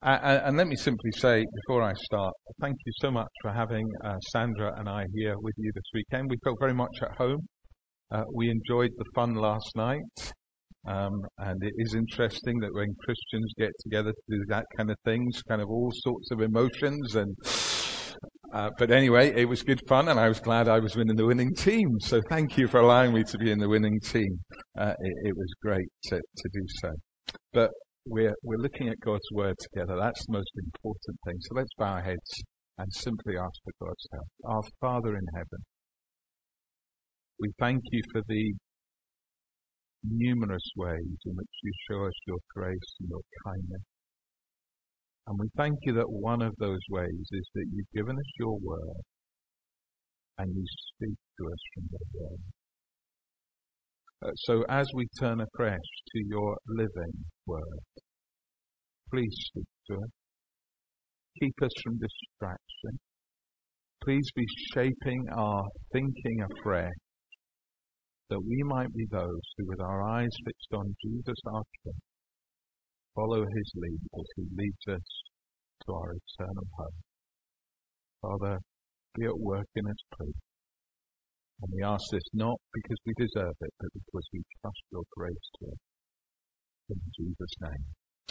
And let me simply say, before I start, thank you so much for having Sandra and I here with you this weekend. We felt very much at home. We enjoyed the fun last night. And it is interesting that when Christians get together to do that kind of things, kind of all sorts of emotions but anyway, it was good fun, and I was glad I was in the winning team. So thank you for allowing me to be in the winning team. It was great to do so. But we're looking at God's Word together. That's the most important thing. So let's bow our heads and simply ask for God's help. Our Father in heaven, we thank you for the numerous ways in which you show us your grace and your kindness. And we thank you that one of those ways is that you've given us your word and you speak to us from your word. So as we turn afresh to your living word, please speak to us. Keep us from distraction. Please be shaping our thinking afresh, that we might be those who, with our eyes fixed on Jesus our King, follow his lead as he leads us to our eternal home. Father, be at work in us, please. And we ask this not because we deserve it, but because we trust your grace to us. In Jesus' name.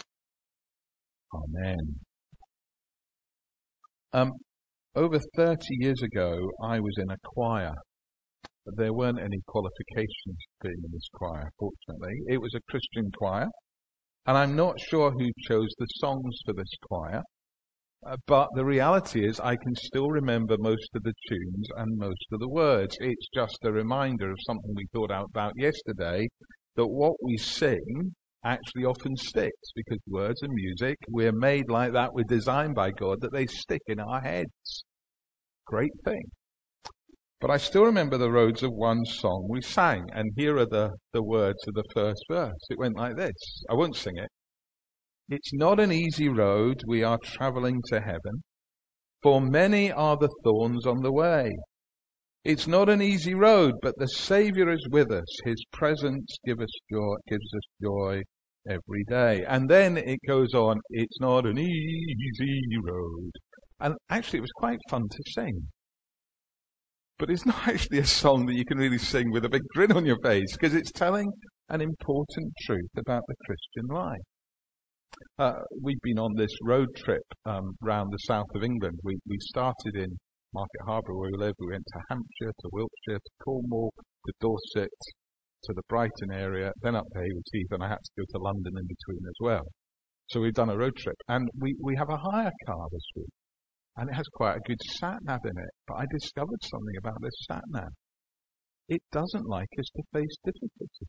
Amen. Over 30 years ago, I was in a choir. But there weren't any qualifications for being in this choir, fortunately. It was a Christian choir, and I'm not sure who chose the songs for this choir, but the reality is I can still remember most of the tunes and most of the words. It's just a reminder of something we thought about yesterday, that what we sing actually often sticks, because words and music, we're made like that, we're designed by God, that they stick in our heads. Great thing. But I still remember the words of one song we sang, and here are the words of the first verse. It went like this. I won't sing it. It's not an easy road we are travelling to heaven, for many are the thorns on the way. It's not an easy road, but the Saviour is with us. His presence gives us joy every day. And then it goes on, it's not an easy road. And actually it was quite fun to sing. But it's not actually a song that you can really sing with a big grin on your face, because it's telling an important truth about the Christian life. We've been on this road trip round the south of England. We started in Market Harbour, where we live. We went to Hampshire, to Wiltshire, to Cornwall, to Dorset, to the Brighton area, then up to Hayward Heath, and I had to go to London in between as well. So we've done a road trip. And we have a hire car this week. And it has quite a good sat-nav in it. But I discovered something about this sat-nav. It doesn't like us to face difficulty.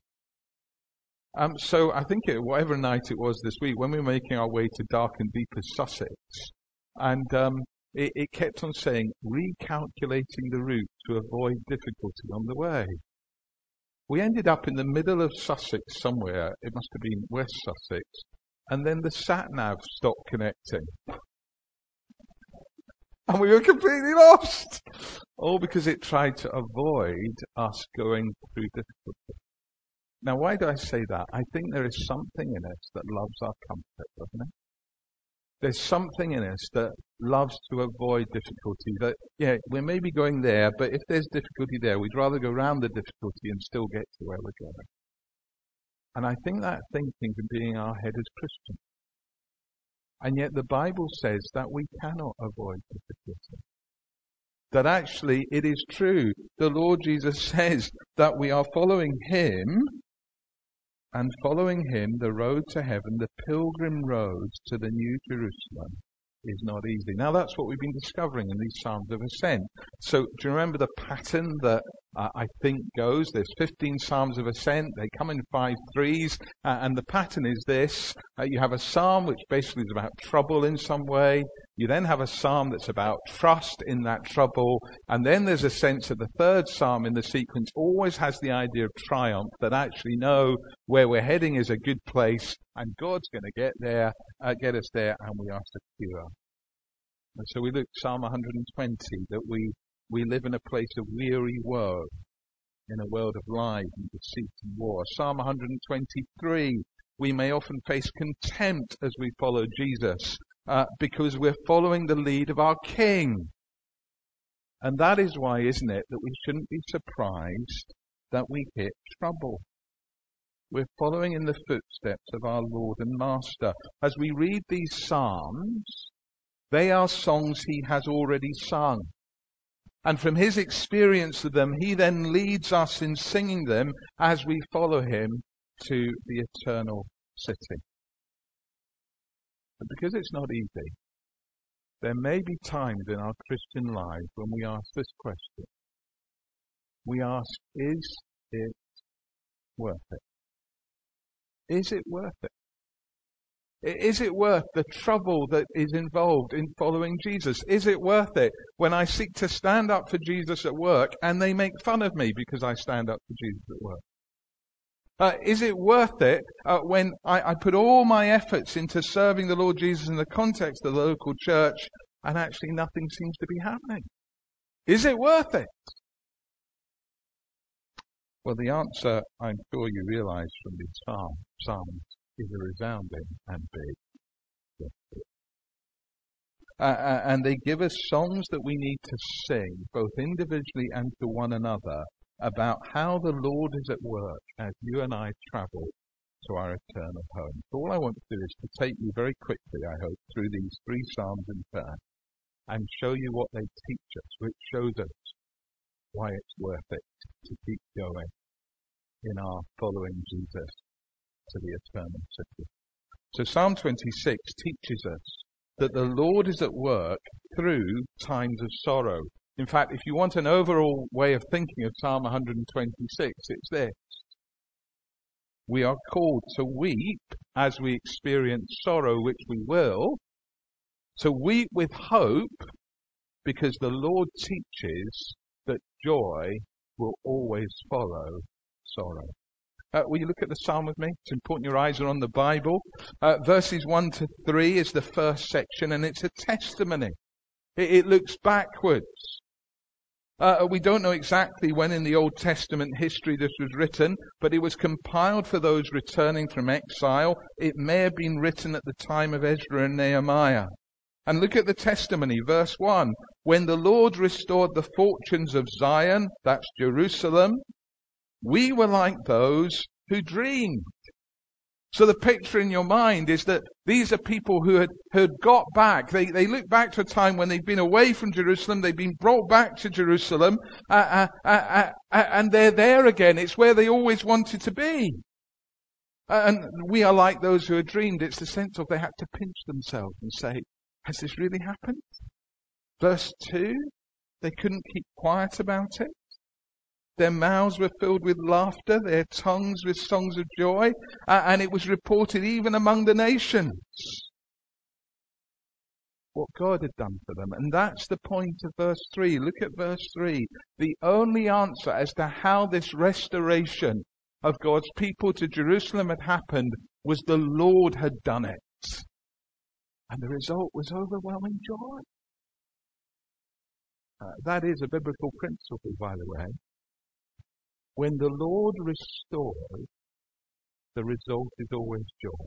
So I think whatever night it was this week, when we were making our way to dark and deepest Sussex, and it kept on saying, recalculating the route to avoid difficulty on the way. We ended up in the middle of Sussex somewhere. It must have been West Sussex. And then the sat-nav stopped connecting. And we were completely lost. All because it tried to avoid us going through difficulty. Now, why do I say that? I think there is something in us that loves our comfort, doesn't it? There's something in us that loves to avoid difficulty. That, yeah, we're maybe going there, but if there's difficulty there, we'd rather go round the difficulty and still get to where we're going. And I think that thinking can be in our head as Christians. And yet the Bible says that we cannot avoid difficulty. That actually it is true. The Lord Jesus says that we are following him, and following him, the road to heaven, the pilgrim road to the New Jerusalem, is not easy. Now that's what we've been discovering in these Psalms of Ascent. So do you remember the pattern that I think goes? There's 15 Psalms of Ascent. They come in 5 threes. And the pattern is this. You have a psalm which basically is about trouble in some way. You then have a psalm that's about trust in that trouble. And then there's a sense that the third psalm in the sequence always has the idea of triumph, that actually no, where we're heading is a good place and God's going to get us there, and we are secure. And so we look at Psalm 120, that we live in a place of weary woe, in a world of lies and deceit and war. Psalm 123, we may often face contempt as we follow Jesus. because we're following the lead of our King. And that is why, isn't it, that we shouldn't be surprised that we hit trouble. We're following in the footsteps of our Lord and Master. As we read these psalms, they are songs he has already sung. And from his experience of them, he then leads us in singing them as we follow him to the eternal city. But because it's not easy, there may be times in our Christian lives when we ask this question. We ask, is it worth it? Is it worth it? Is it worth the trouble that is involved in following Jesus? Is it worth it when I seek to stand up for Jesus at work and they make fun of me because I stand up for Jesus at work? Is it worth it when I put all my efforts into serving the Lord Jesus in the context of the local church and actually nothing seems to be happening? Is it worth it? Well, the answer, I'm sure you realize from these psalms, is a resounding and big yes. And they give us songs that we need to sing, both individually and to one another, about how the Lord is at work as you and I travel to our eternal home. So all I want to do is to take you very quickly, I hope, through these three psalms in turn and show you what they teach us, which shows us why it's worth it to keep going in our following Jesus to the eternal city. So Psalm 26 teaches us that the Lord is at work through times of sorrow. In fact, if you want an overall way of thinking of Psalm 126, it's this. We are called to weep as we experience sorrow, which we will. To weep with hope, because the Lord teaches that joy will always follow sorrow. Will you look at the psalm with me? It's important your eyes are on the Bible. Verses 1 to 3 is the first section, and it's a testimony. It looks backwards. We don't know exactly when in the Old Testament history this was written, but it was compiled for those returning from exile. It may have been written at the time of Ezra and Nehemiah. And look at the testimony, verse 1. When the Lord restored the fortunes of Zion, that's Jerusalem, we were like those who dreamed. So the picture in your mind is that these are people who had got back. They look back to a time when they've been away from Jerusalem. They've been brought back to Jerusalem. And they're there again. It's where they always wanted to be. And we are like those who had dreamed. It's the sense of they had to pinch themselves and say, has this really happened? Verse 2, they couldn't keep quiet about it. Their mouths were filled with laughter, their tongues with songs of joy, and it was reported even among the nations what God had done for them. And that's the point of verse 3. Look at verse 3. The only answer as to how this restoration of God's people to Jerusalem had happened was the Lord had done it. And the result was overwhelming joy. That is a biblical principle, by the way. When the Lord restores, the result is always joy.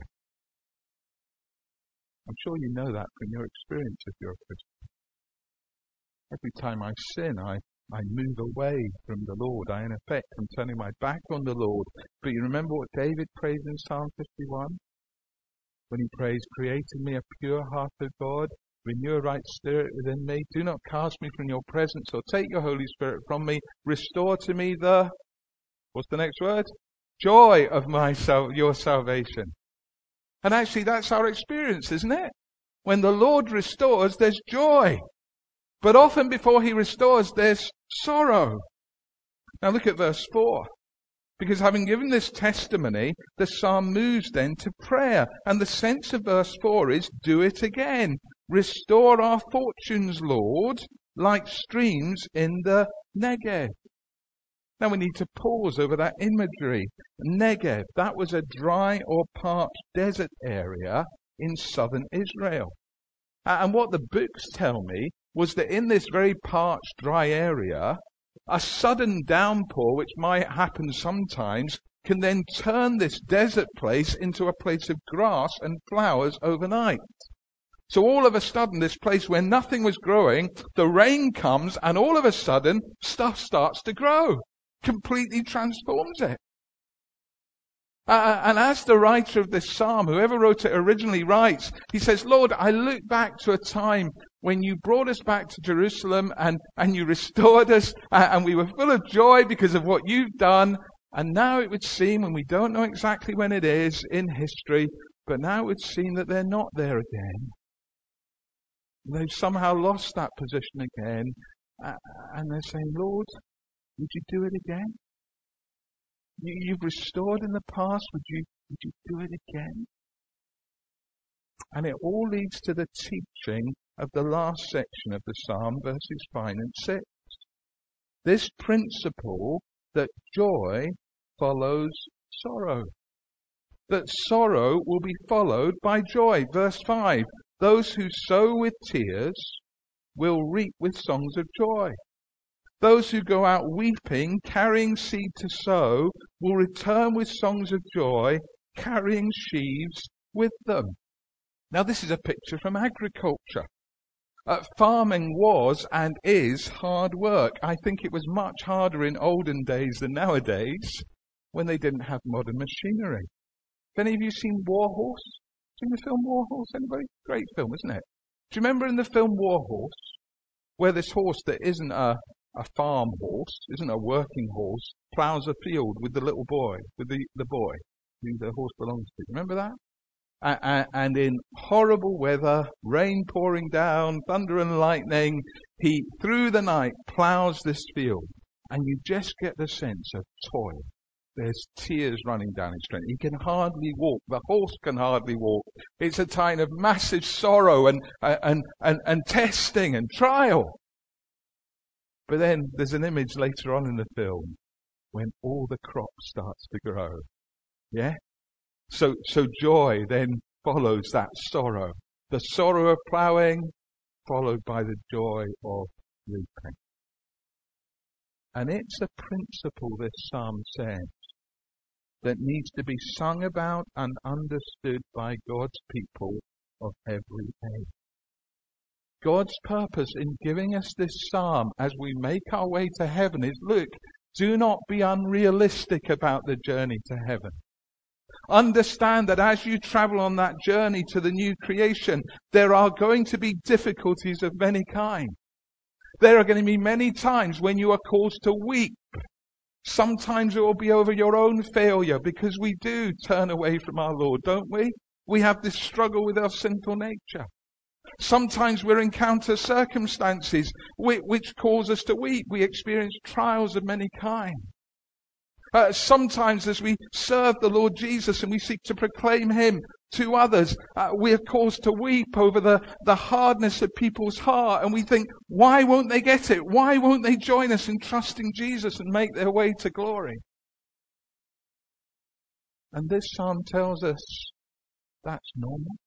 I'm sure you know that from your experience if you're a Christian. Every time I sin, I move away from the Lord. I, in effect, am turning my back on the Lord. But you remember what David prays in Psalm 51? When he prays, create in me a pure heart, O God, renew a right spirit within me. Do not cast me from your presence or take your Holy Spirit from me. Restore to me the, what's the next word? Joy of your salvation. And actually that's our experience, isn't it? When the Lord restores, there's joy. But often before he restores, there's sorrow. Now look at verse 4. Because having given this testimony, the psalm moves then to prayer. And the sense of verse 4 is, do it again. Restore our fortunes, Lord, like streams in the Negev. Now we need to pause over that imagery. Negev, that was a dry or parched desert area in southern Israel. And what the books tell me was that in this very parched, dry area, a sudden downpour, which might happen sometimes, can then turn this desert place into a place of grass and flowers overnight. So all of a sudden, this place where nothing was growing, the rain comes and all of a sudden, stuff starts to grow. Completely transforms it. And as the writer of this psalm, whoever wrote it originally writes, he says, Lord, I look back to a time when you brought us back to Jerusalem and you restored us and we were full of joy because of what you've done. And now it would seem, and we don't know exactly when it is in history, but now it would seem that they're not there again. They've somehow lost that position again. And they're saying, Lord, would you do it again? You've restored in the past. Would you do it again? And it all leads to the teaching of the last section of the psalm, verses 5 and 6. This principle that joy follows sorrow. That sorrow will be followed by joy. Verse 5. Those who sow with tears will reap with songs of joy. Those who go out weeping, carrying seed to sow, will return with songs of joy, carrying sheaves with them. Now this is a picture from agriculture. Farming was and is hard work. I think it was much harder in olden days than nowadays when they didn't have modern machinery. Have any of you seen War Horse? Seen the film War Horse? Anybody? Great film, isn't it? Do you remember in the film War Horse, where this horse that isn't a farm horse, isn't a working horse, ploughs a field with the little boy, with the boy who the horse belongs to? Remember that? And in horrible weather, rain pouring down, thunder and lightning, he, through the night, ploughs this field. And you just get the sense of toil. There's tears running down his strength. He can hardly walk. The horse can hardly walk. It's a time of massive sorrow and testing and trial. But then there's an image later on in the film when all the crop starts to grow. Yeah? So joy then follows that sorrow. The sorrow of ploughing followed by the joy of reaping. And it's a principle, this psalm says, that needs to be sung about and understood by God's people of every age. God's purpose in giving us this psalm as we make our way to heaven is, look, do not be unrealistic about the journey to heaven. Understand that as you travel on that journey to the new creation, there are going to be difficulties of many kinds. There are going to be many times when you are caused to weep. Sometimes it will be over your own failure, because we do turn away from our Lord, don't we? We have this struggle with our sinful nature. Sometimes we'll encounter circumstances which cause us to weep. We experience trials of many kinds. Sometimes as we serve the Lord Jesus and we seek to proclaim Him to others, we are caused to weep over the hardness of people's heart. And we think, why won't they get it? Why won't they join us in trusting Jesus and make their way to glory? And this psalm tells us that's normal.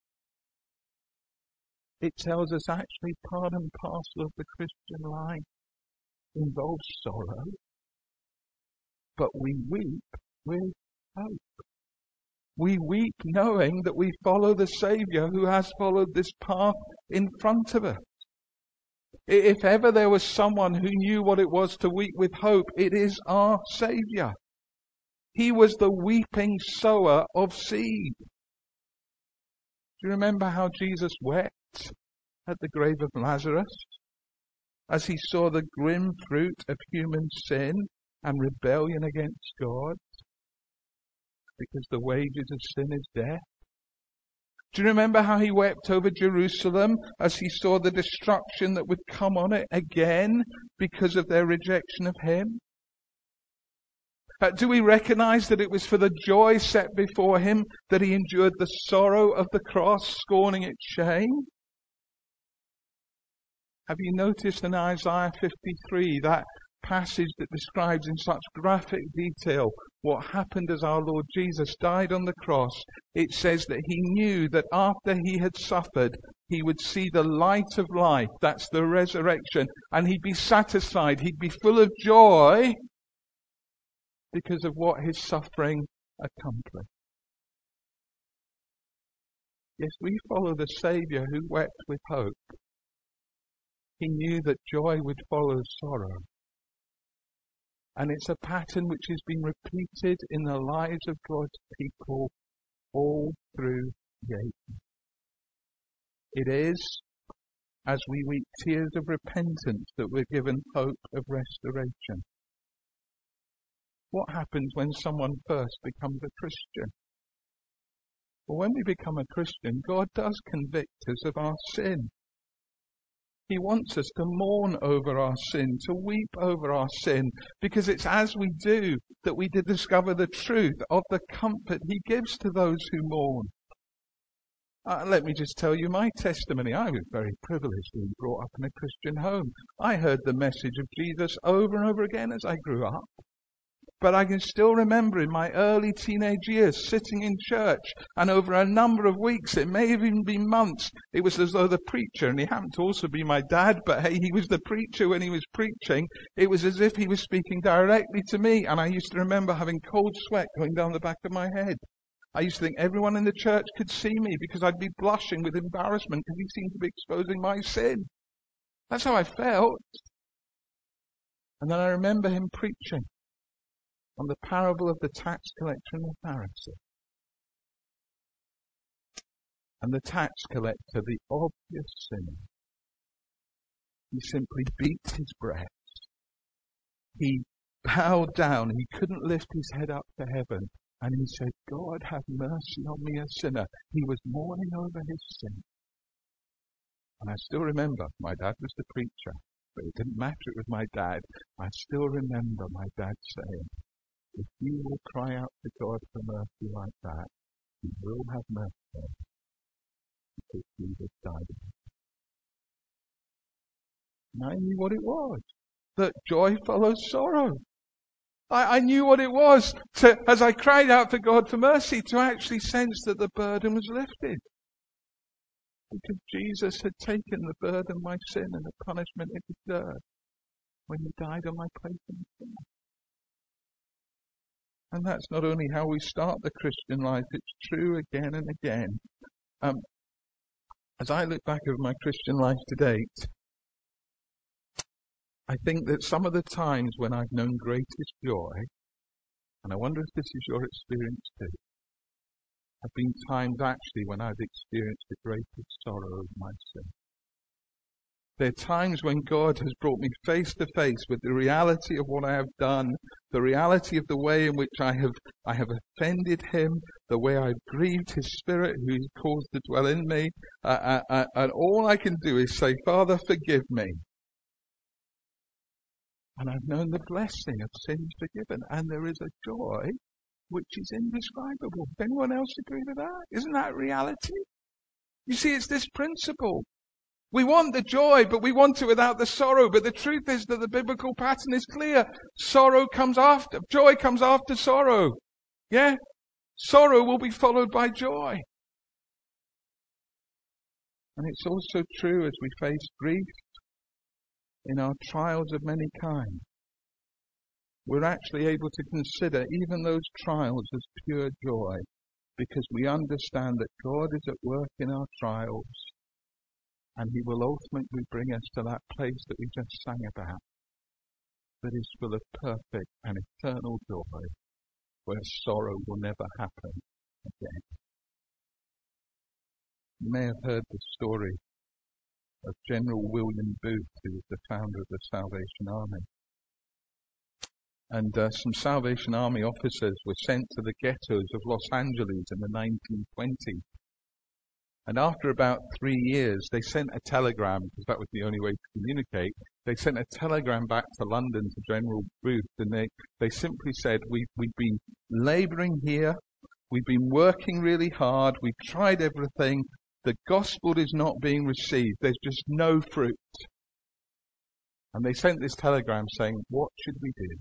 It tells us actually part and parcel of the Christian life involves sorrow. But we weep with hope. We weep knowing that we follow the Saviour who has followed this path in front of us. If ever there was someone who knew what it was to weep with hope, it is our Saviour. He was the weeping sower of seed. Do you remember how Jesus wept at the grave of Lazarus as he saw the grim fruit of human sin and rebellion against God? Because the wages of sin is death. Do you remember how he wept over Jerusalem as he saw the destruction that would come on it again because of their rejection of him? Do we recognize that it was for the joy set before him that he endured the sorrow of the cross, scorning its shame? Have you noticed in Isaiah 53 that passage that describes in such graphic detail what happened as our Lord Jesus died on the cross? It says that he knew that after he had suffered, he would see the light of life. That's the resurrection. And he'd be satisfied. He'd be full of joy because of what his suffering accomplished. Yes, we follow the Saviour who wept with hope. He knew that joy would follow sorrow. And it's a pattern which has been repeated in the lives of God's people all through the ages. It is as we weep tears of repentance that we're given hope of restoration. What happens when someone first becomes a Christian? Well, when we become a Christian, God does convict us of our sin. He wants us to mourn over our sin, to weep over our sin, because it's as we do that we discover the truth of the comfort He gives to those who mourn. Let me just tell you my testimony. I was very privileged being brought up in a Christian home. I heard the message of Jesus over and over again as I grew up. But I can still remember in my early teenage years sitting in church, and over a number of weeks, it may have even been months, it was as though the preacher, and he happened to also be my dad, but hey, he was the preacher when he was preaching. It was as if he was speaking directly to me, and I used to remember having cold sweat going down the back of my head. I used to think everyone in the church could see me because I'd be blushing with embarrassment because he seemed to be exposing my sin. That's how I felt. And then I remember him preaching on the parable of the tax collector and the Pharisee. And the tax collector, the obvious sinner, he simply beat his breast. He bowed down. He couldn't lift his head up to heaven. And he said, God, have mercy on me, a sinner. He was mourning over his sin. And I still remember, my dad was the preacher, but it didn't matter, it was my dad. I still remember my dad saying, if you will cry out to God for mercy like that, He will have mercy on you, because Jesus died. And I knew what it was, that joy follows sorrow. I knew what it was, as I cried out to God for mercy, to actually sense that the burden was lifted. Because Jesus had taken the burden of my sin and the punishment it deserved when He died on my place in the sin. And that's not only how we start the Christian life, it's true again and again. As I look back over my Christian life to date, I think that some of the times when I've known greatest joy, and I wonder if this is your experience too, have been times actually when I've experienced the greatest sorrow of my sin. There are times when God has brought me face to face with the reality of what I have done, the reality of the way in which I have offended Him, the way I've grieved His Spirit who He caused to dwell in me, and all I can do is say, Father, forgive me. And I've known the blessing of sins forgiven, and there is a joy which is indescribable. Does anyone else agree with that? Isn't that reality? You see, it's this principle. We want the joy, but we want it without the sorrow. But the truth is that the biblical pattern is clear. Sorrow comes after, joy comes after sorrow. Yeah? Sorrow will be followed by joy. And it's also true as we face grief in our trials of many kinds. We're actually able to consider even those trials as pure joy, because we understand that God is at work in our trials, and He will ultimately bring us to that place that we just sang about, that is full of perfect and eternal joy, where sorrow will never happen again. You may have heard the story of General William Booth, who was the founder of the Salvation Army. And some Salvation Army officers were sent to the ghettos of Los Angeles in the 1920s. And after about 3 years, they sent a telegram, because that was the only way to communicate. They sent a telegram back to London to General Booth, and they simply said, we've been labouring here, we've been working really hard, we've tried everything, the gospel is not being received, there's just no fruit. And they sent this telegram saying, what should we do?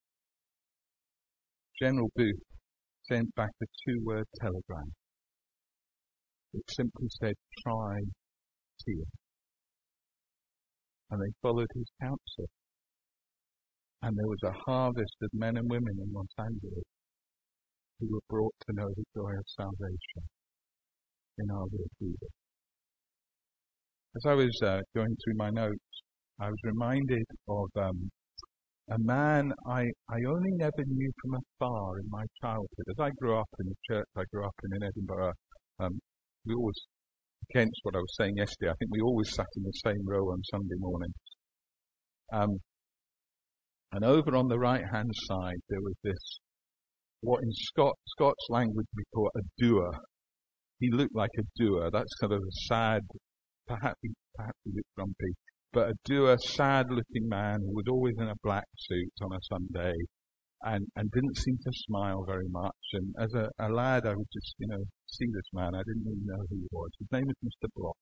General Booth sent back a 2-word telegram. It simply said, try tears. And they followed his counsel. And there was a harvest of men and women in Los Angeles who were brought to know the joy of salvation. in our Lord Jesus. As I was going through my notes, I was reminded of a man I only never knew from afar in my childhood. As I grew up in the church I grew up in Edinburgh, we always, against what I was saying yesterday, I think we always sat in the same row on Sunday mornings. And over on the right-hand side, there was this, what in Scots language we call a doer. He looked like a doer. That's sort of a sad, perhaps he looked grumpy, but a doer, sad-looking man who was always in a black suit on a Sunday and didn't seem to smile very much. And as a lad, I would just, see this man. I didn't even know who he was. His name was Mr. Block.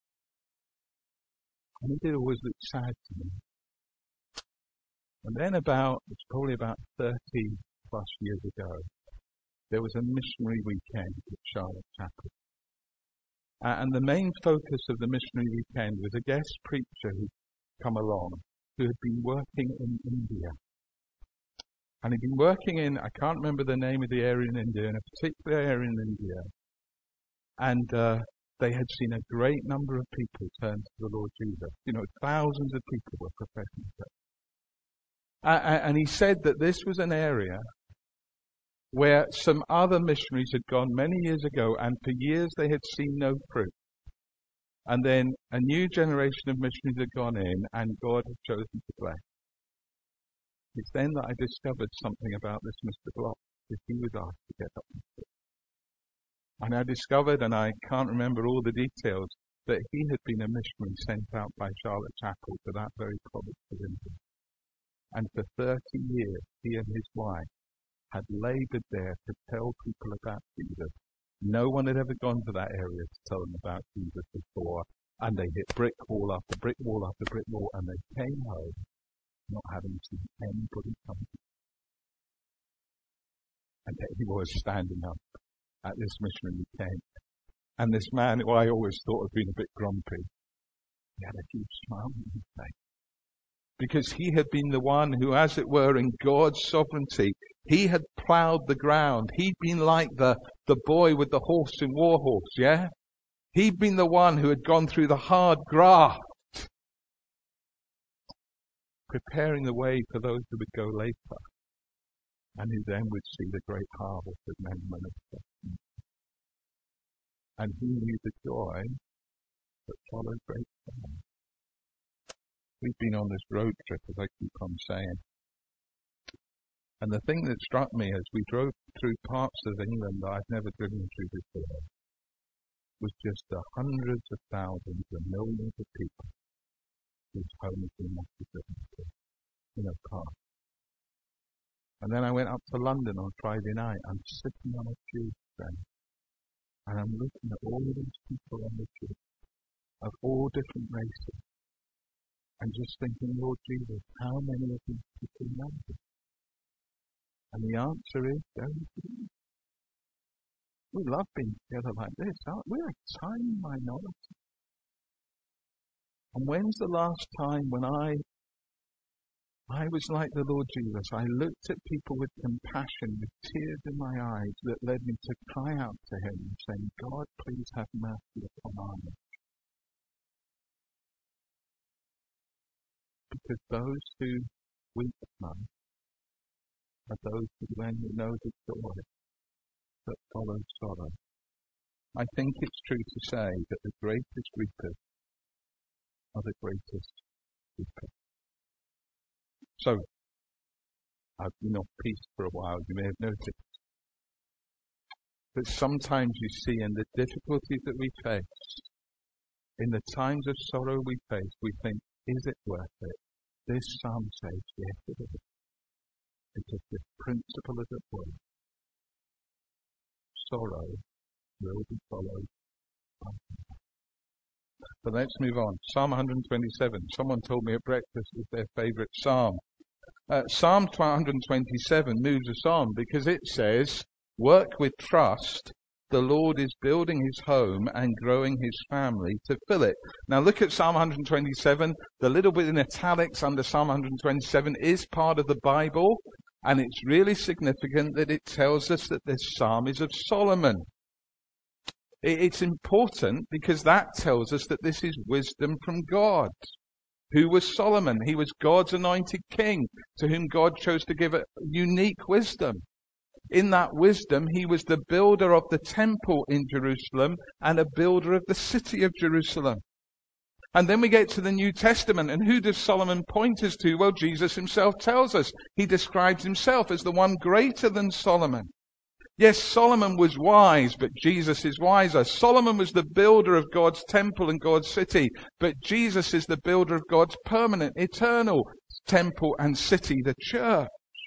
And he did always look sad to me. And then it's probably about 30 plus years ago, there was a missionary weekend at Charlotte Chapel. And the main focus of the missionary weekend was a guest preacher who'd come along who had been working in India. And he'd been working in, I can't remember the name of the area in India, in a particular area in India. And they had seen a great number of people turn to the Lord Jesus. Thousands of people were professing faith. And he said that this was an area where some other missionaries had gone many years ago, and for years they had seen no fruit. And then a new generation of missionaries had gone in, and God had chosen to bless. It's then that I discovered something about this Mr. Block, that he was asked to get up and speak. And I discovered, and I can't remember all the details, that he had been a missionary sent out by Charlotte Chapel to that very province of India. And for 30 years, he and his wife had laboured there to tell people about Jesus. No one had ever gone to that area to tell them about Jesus before, and they hit brick wall after brick wall after brick wall, and they came home not having seen anybody come. And there he was standing up at this missionary weekend. And this man, who I always thought had been a bit grumpy, he had a huge smile on his face. Because he had been the one who, as it were, in God's sovereignty, he had ploughed the ground. He'd been like the boy with the horse in Warhorse, yeah? He'd been the one who had gone through the hard graft, preparing the way for those who would go later, and who then would see the great harvest of men and women. And he knew the joy that followed great sorrow. We've been on this road trip, as I keep on saying. And the thing that struck me as we drove through parts of England that I've never driven through before was just the hundreds of thousands and millions of people whose homes have been massacred in a car. And then I went up to London on Friday night. I'm sitting on a tube train, and I'm looking at all of these people on the tube of all different races. And just thinking, Lord Jesus, how many of these people know you? And the answer is, very few. We love being together like this, aren't we? We're a tiny minority. And when's the last time when I was like the Lord Jesus? I looked at people with compassion, with tears in my eyes, that led me to cry out to him and saying, God, please have mercy upon our nation. Because those who weep most are those who then know the joy that follows sorrow. I think it's true to say that the greatest reapers are the greatest weepers. So, I've been off piece for a while, you may have noticed. But sometimes you see in the difficulties that we face, in the times of sorrow we face, we think, is it worth it? This psalm says, yes, it is. Because this principle is at work. Sorrow will be followed by joy. But let's move on. Psalm 127. Someone told me at breakfast it's their favourite psalm. Psalm 127 moves us on because it says, work with trust. The Lord is building his home and growing his family to fill it. Now look at Psalm 127. The little bit in italics under Psalm 127 is part of the Bible. And it's really significant that it tells us that this psalm is of Solomon. It's important because that tells us that this is wisdom from God. Who was Solomon? He was God's anointed king, to whom God chose to give a unique wisdom. In that wisdom, he was the builder of the temple in Jerusalem and a builder of the city of Jerusalem. And then we get to the New Testament, and who does Solomon point us to? Well, Jesus himself tells us. He describes himself as the one greater than Solomon. Yes, Solomon was wise, but Jesus is wiser. Solomon was the builder of God's temple and God's city, but Jesus is the builder of God's permanent, eternal temple and city, the church.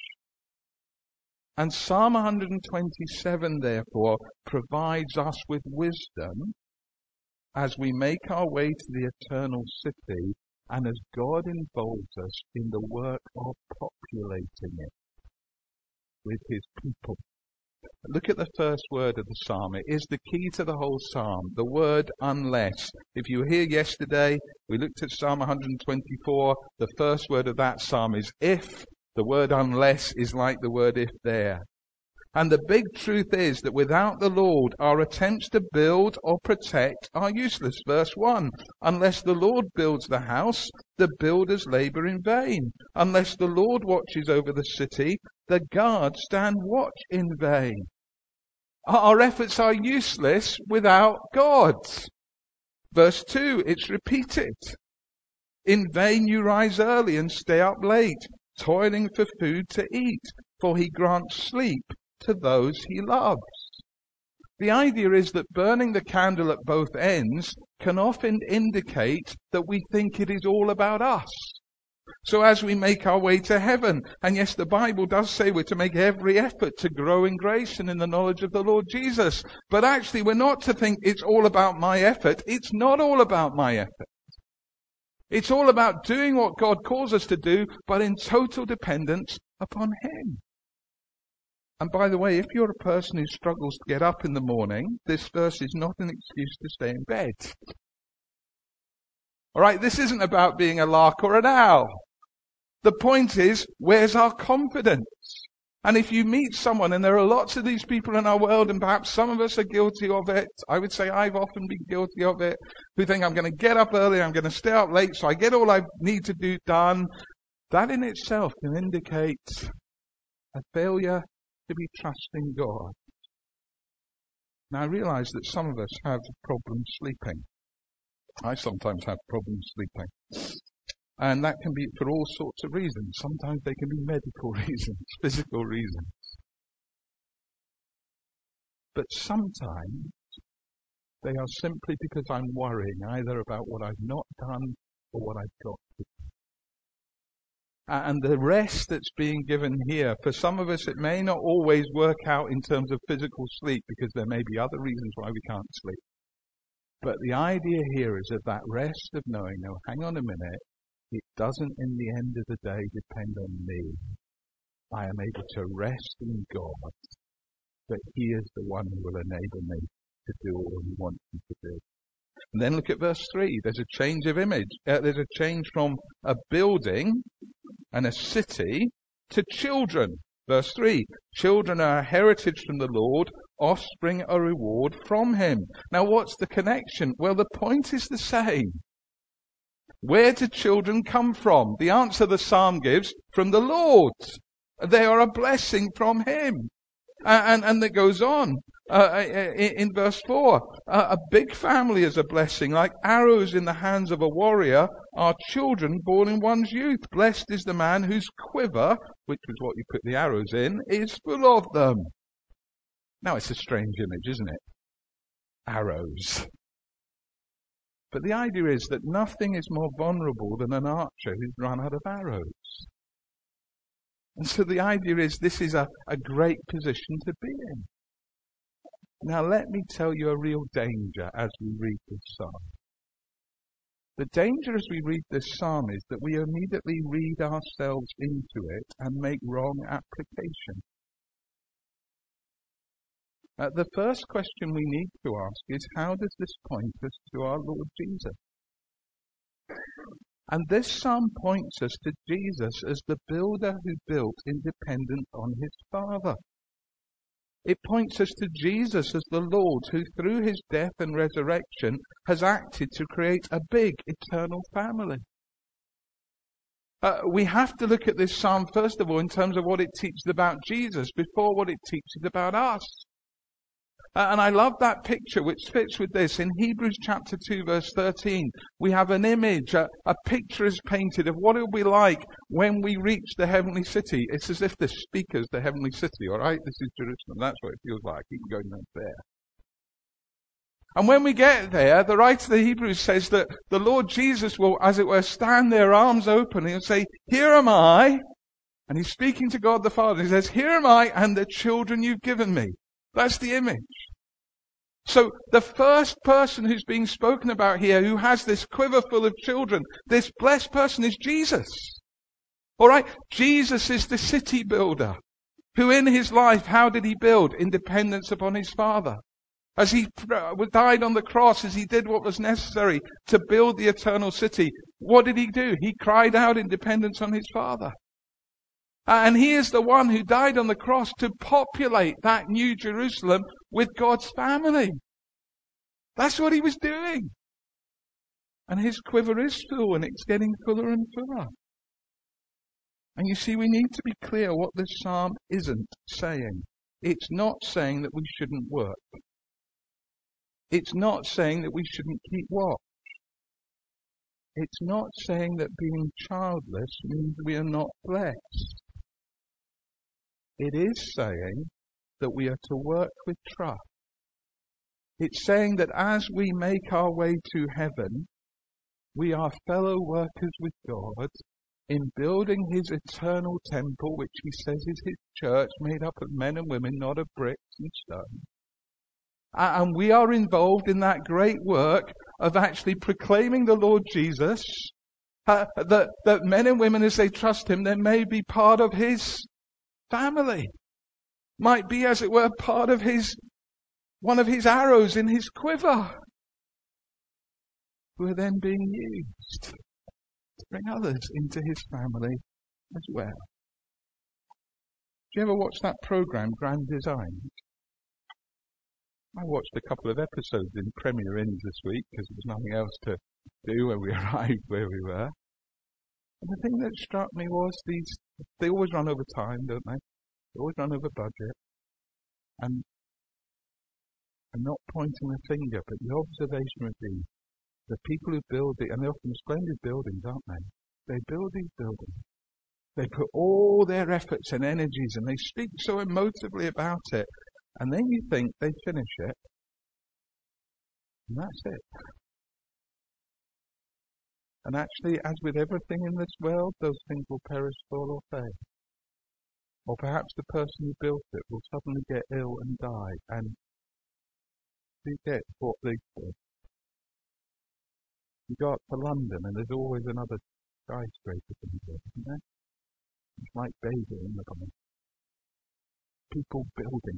And Psalm 127, therefore, provides us with wisdom as we make our way to the eternal city and as God involves us in the work of populating it with his people. Look at the first word of the psalm. It is the key to the whole psalm, the word unless. If you were here yesterday, we looked at Psalm 124. The first word of that psalm is if. The word unless is like the word if there. And the big truth is that without the Lord, our attempts to build or protect are useless. Verse 1, unless the Lord builds the house, the builders labor in vain. Unless the Lord watches over the city, the guards stand watch in vain. Our efforts are useless without God. Verse 2, it's repeated. In vain you rise early and stay up late, toiling for food to eat, for he grants sleep to those he loves. The idea is that burning the candle at both ends can often indicate that we think it is all about us. So as we make our way to heaven, and yes, the Bible does say we're to make every effort to grow in grace and in the knowledge of the Lord Jesus. But actually, we're not to think it's all about my effort. It's not all about my effort. It's all about doing what God calls us to do, but in total dependence upon him. And by the way, if you're a person who struggles to get up in the morning, this verse is not an excuse to stay in bed. All right, this isn't about being a lark or an owl. The point is, where's our confidence? And if you meet someone, and there are lots of these people in our world, and perhaps some of us are guilty of it, I would say I've often been guilty of it, who think I'm going to get up early, I'm going to stay up late, so I get all I need to do done. That in itself can indicate a failure to be trusting God. Now I realize that some of us have problems sleeping. I sometimes have problems sleeping. And that can be for all sorts of reasons. Sometimes they can be medical reasons, physical reasons. But sometimes they are simply because I'm worrying either about what I've not done or what I've got to do. And the rest that's being given here, for some of us it may not always work out in terms of physical sleep because there may be other reasons why we can't sleep. But the idea here is of that rest of knowing, no, hang on a minute, it doesn't in the end of the day depend on me. I am able to rest in God, that he is the one who will enable me to do all he wants me to do. And then look at verse 3. There's a change of image. There's a change from a building and a city to children. Verse 3. Children are a heritage from the Lord, offspring a reward from him. Now what's the connection? Well, the point is the same. Where do children come from? The answer the psalm gives, from the Lord. They are a blessing from him. And it goes on in verse 4. A big family is a blessing. Like arrows in the hands of a warrior are children born in one's youth. Blessed is the man whose quiver, which is what you put the arrows in, is full of them. Now it's a strange image, isn't it? Arrows. But the idea is that nothing is more vulnerable than an archer who's run out of arrows. And so the idea is this is a great position to be in. Now let me tell you a real danger as we read this psalm. The danger as we read this psalm is that we immediately read ourselves into it and make wrong application. The first question we need to ask is, how does this point us to our Lord Jesus? And this psalm points us to Jesus as the builder who built independent on his Father. It points us to Jesus as the Lord, who through his death and resurrection has acted to create a big eternal family. We have to look at this psalm, first of all, in terms of what it teaches about Jesus before what it teaches about us. And I love that picture which fits with this. In Hebrews chapter 2 verse 13, we have an image, a picture is painted of what it will be like when we reach the heavenly city. It's as if the speaker's the heavenly city, alright? This is Jerusalem. That's what it feels like. You can go there. And when we get there, the writer of the Hebrews says that the Lord Jesus will, as it were, stand there, arms open, and he'll say, "Here am I." And he's speaking to God the Father. He says, "Here am I and the children you've given me." That's the image. So the first person who's being spoken about here, who has this quiver full of children, this blessed person is Jesus. Alright? Jesus is the city builder, who in his life, how did he build? In dependence upon his Father. As he died on the cross, as he did what was necessary to build the eternal city, what did he do? He cried out in dependence on his Father. And he is the one who died on the cross to populate that new Jerusalem with God's family. That's what he was doing. And his quiver is full, and it's getting fuller and fuller. And you see, we need to be clear what this psalm isn't saying. It's not saying that we shouldn't work. It's not saying that we shouldn't keep watch. It's not saying that being childless means we are not blessed. It is saying that we are to work with trust. It's saying that as we make our way to heaven, we are fellow workers with God in building his eternal temple, which he says is his church, made up of men and women, not of bricks and stone. And we are involved in that great work of actually proclaiming the Lord Jesus, that men and women, as they trust him, they may be part of his family. Might be, as it were, part of one of his arrows in his quiver, who are then being used to bring others into his family as well. Do you ever watch that program, Grand Design? I watched a couple of episodes in Premier Inns this week because there was nothing else to do when we arrived where we were. And the thing that struck me was they always run over time, don't they? They always run over budget. And I'm not pointing a finger, but the observation would be the people who build it, and they're often splendid buildings, aren't they? They build these buildings. They put all their efforts and energies, and they speak so emotively about it. And then you think they finish it, and that's it. And actually, as with everything in this world, those things will perish, fall, or fade. Or perhaps the person who built it will suddenly get ill and die, and forget what they did. You go up to London, and there's always another skyscraper in there, isn't there? It's like Babel in the Bible. People building.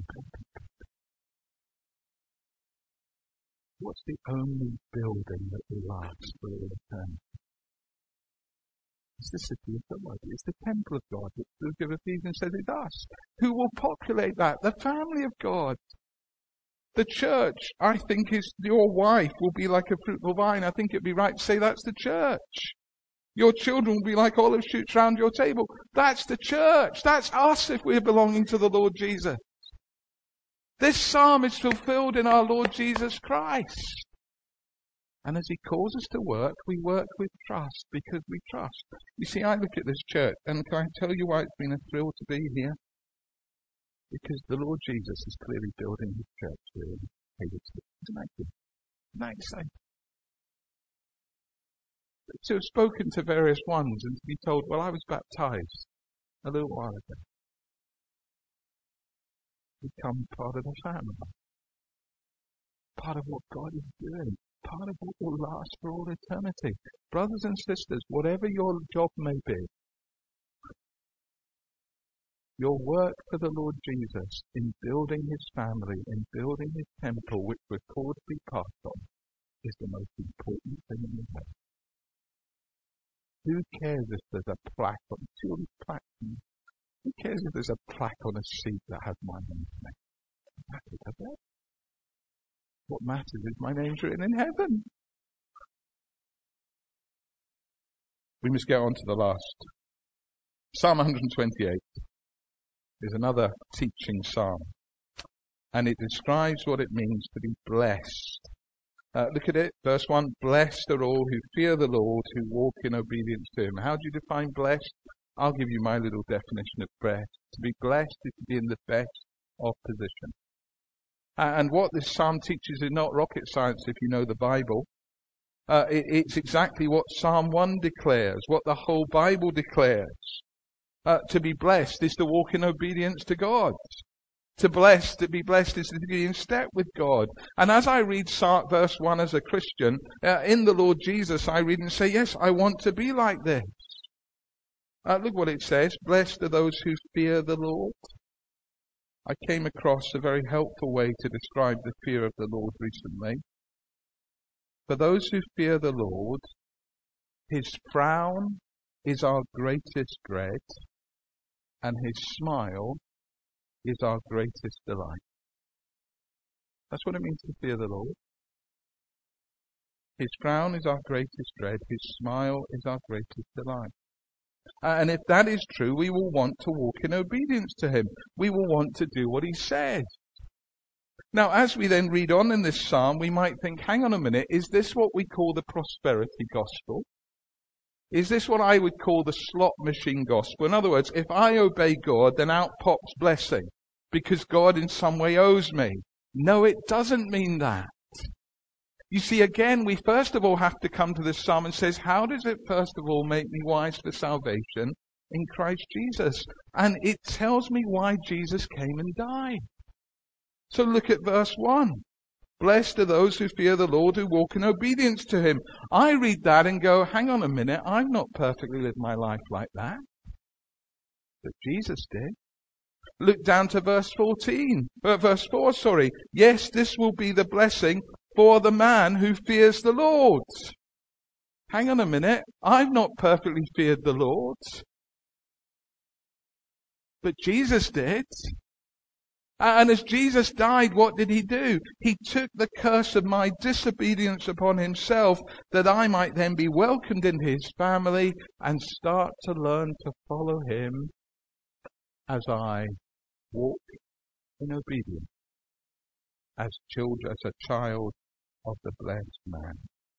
What's the only building that will last for all eternity? It's the city of God. It's the temple of God. The book of Ephesians says it's us. Who will populate that? The family of God. The church, I think, is your wife will be like a fruitful vine. I think it'd be right to say that's the church. Your children will be like olive shoots round your table. That's the church. That's us if we're belonging to the Lord Jesus. This psalm is fulfilled in our Lord Jesus Christ. And as he calls us to work, we work with trust because we trust. You see, I look at this church, and can I tell you why it's been a thrill to be here? Because the Lord Jesus is clearly building his church here in Haywardsley. Isn't that good? Isn't that exciting? To have spoken to various ones and to be told, well, I was baptized a little while ago. Become part of the family. Part of what God is doing. Part of what will last for all eternity. Brothers and sisters, whatever your job may be, your work for the Lord Jesus in building his family, in building his temple, which we're called to be part of, is the most important thing in the world. Who cares if there's a plaque on it? Who cares if there's a plaque on a seat that has my name on it? matter, does it? What matters is my name's written in heaven. We must get on to the last. Psalm 128 is another teaching psalm. And it describes what it means to be blessed. Look at it, verse 1. Blessed are all who fear the Lord, who walk in obedience to him. How do you define blessed? I'll give you my little definition of blessed. To be blessed is to be in the best of position. And what this psalm teaches is not rocket science if you know the Bible. It's exactly what Psalm 1 declares, what the whole Bible declares. To be blessed is to walk in obedience to God. To be blessed is to be in step with God. And as I read verse 1 as a Christian, in the Lord Jesus, I read and say, yes, I want to be like this. Look what it says. Blessed are those who fear the Lord. I came across a very helpful way to describe the fear of the Lord recently. For those who fear the Lord, his frown is our greatest dread, and his smile is our greatest delight. That's what it means to fear the Lord. His frown is our greatest dread, his smile is our greatest delight. And if that is true, we will want to walk in obedience to him. We will want to do what he says. Now, as we then read on in this psalm, we might think, hang on a minute, is this what we call the prosperity gospel? Is this what I would call the slot machine gospel? In other words, if I obey God, then out pops blessing, because God in some way owes me. No, it doesn't mean that. You see, again, we first of all have to come to this psalm and says, how does it first of all make me wise for salvation in Christ Jesus? And it tells me why Jesus came and died. So look at verse 1. Blessed are those who fear the Lord, who walk in obedience to him. I read that and go, hang on a minute, I've not perfectly lived my life like that. But Jesus did. Look down to verse 4. Yes, this will be the blessing for the man who fears the Lord. Hang on a minute, I've not perfectly feared the Lord. But Jesus did. And as Jesus died, what did he do? He took the curse of my disobedience upon himself, that I might then be welcomed into his family and start to learn to follow him as I walk in obedience, as a child of the blessed man.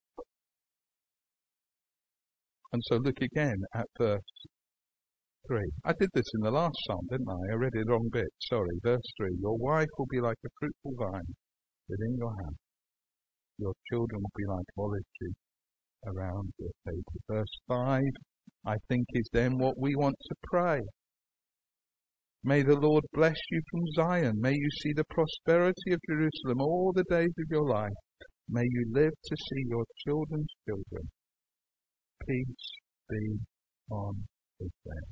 And so look again at verse 3. I did this in the last psalm, didn't I? I read it wrong bit. Sorry. Verse 3. Your wife will be like a fruitful vine within your house. Your children will be like olive trees around your table. Verse 5, I think, is then what we want to pray. May the Lord bless you from Zion. May you see the prosperity of Jerusalem all the days of your life. May you live to see your children's children. Peace be on Israel.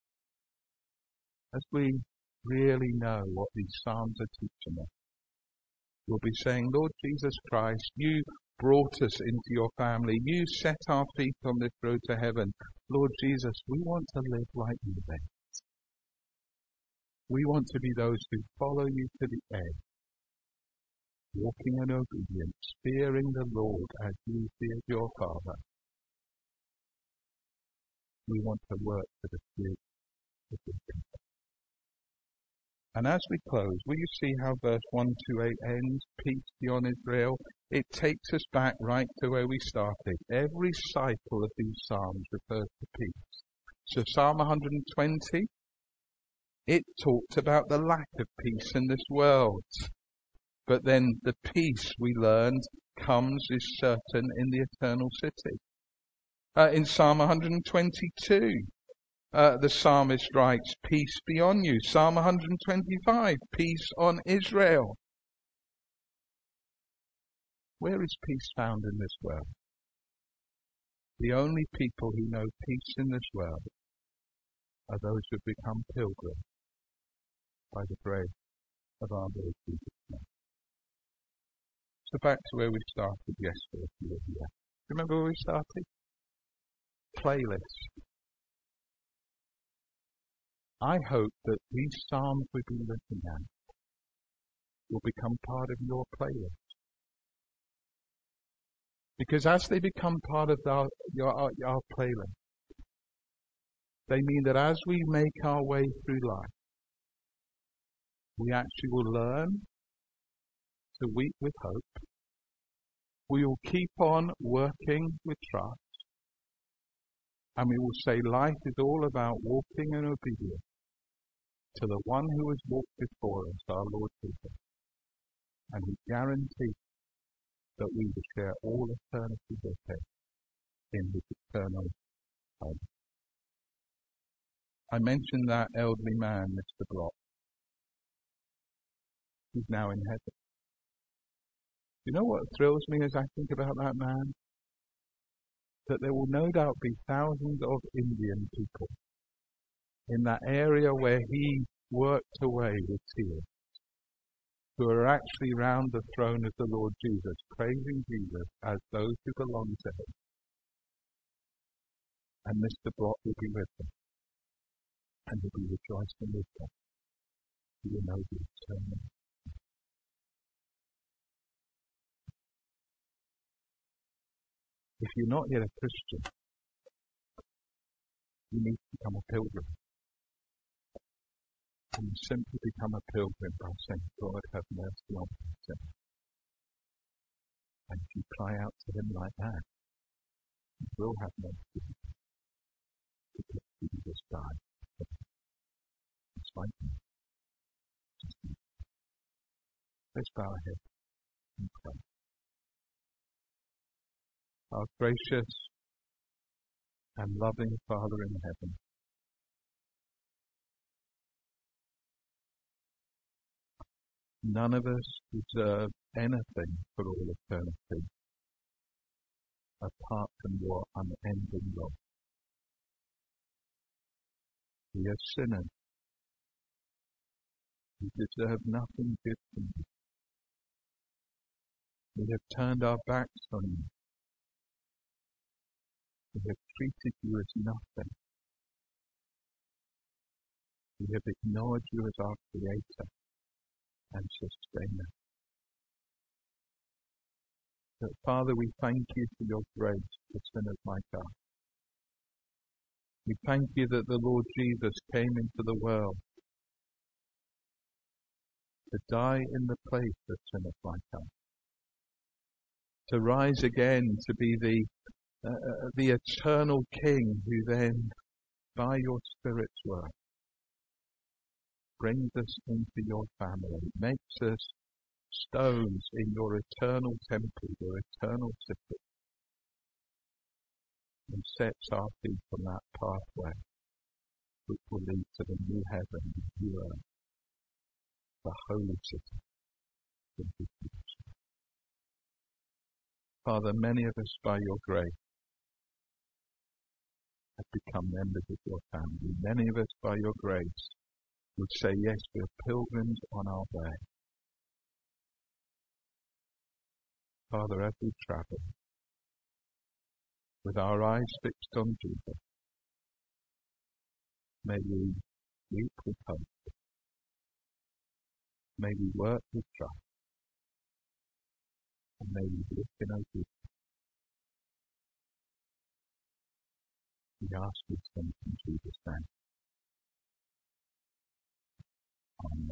As we really know what these psalms are teaching us, we'll be saying, Lord Jesus Christ, you brought us into your family. You set our feet on this road to heaven. Lord Jesus, we want to live like you then. We want to be those who follow you to the end, walking in obedience, fearing the Lord as you feared your Father. We want to work for the good of the people. And as we close, will you see how verse 128 ends? Peace be on Israel. It takes us back right to where we started. Every cycle of these psalms refers to peace. So Psalm 120, it talked about the lack of peace in this world. But then the peace we learned is certain in the eternal city. In Psalm 122, the psalmist writes, peace be on you. Psalm 125, peace on Israel. Where is peace found in this world? The only people who know peace in this world are those who have become pilgrims by the grace of our Lord Jesus Christ. So back to where we started yesterday. Remember where we started? Playlist. I hope that these psalms we've been looking at will become part of your playlist. Because as they become part of our playlist, they mean that as we make our way through life, we actually will learn to weep with hope. We will keep on working with trust. And we will say life is all about walking in obedience to the one who has walked before us, our Lord Jesus. And he guarantees that we will share all eternity with him in his eternal home. I mentioned that elderly man, Mr. Block. He's now in heaven. You know what thrills me as I think about that man? That there will no doubt be thousands of Indian people in that area where he worked away with tears, who are actually round the throne of the Lord Jesus, praising Jesus as those who belong to him. And Mr. Block will be with them, and he'll be rejoicing with them. He will know the eternal. If you're not yet a Christian, you need to become a pilgrim. And you simply become a pilgrim by saying, God, have mercy on me, sinner. And if you cry out to him like that, he will have mercy. Because Jesus died. It's like me. Let's bow our heads and pray. Our gracious and loving Father in heaven, none of us deserve anything for all eternity apart from your unending love. We are sinners. We deserve nothing good from you. We have turned our backs on you. We have treated you as nothing. We have ignored you as our Creator and Sustainer. But Father, we thank you for your grace for sinners like us. We thank you that the Lord Jesus came into the world to die in the place of sinners like us, to rise again to be the eternal King who then, by your Spirit's work, brings us into your family, makes us stones in your eternal temple, your eternal city, and sets our feet on that pathway which will lead to the new heaven and new earth, the holy city of Jerusalem. Father, many of us by your grace have become members of your family. Many of us by your grace would say, yes, we are pilgrims on our way. Father, as we travel, with our eyes fixed on Jesus, may we weep with hope. May we work with trust. And may we live in obedience. We ask these things in Jesus' name. Amen.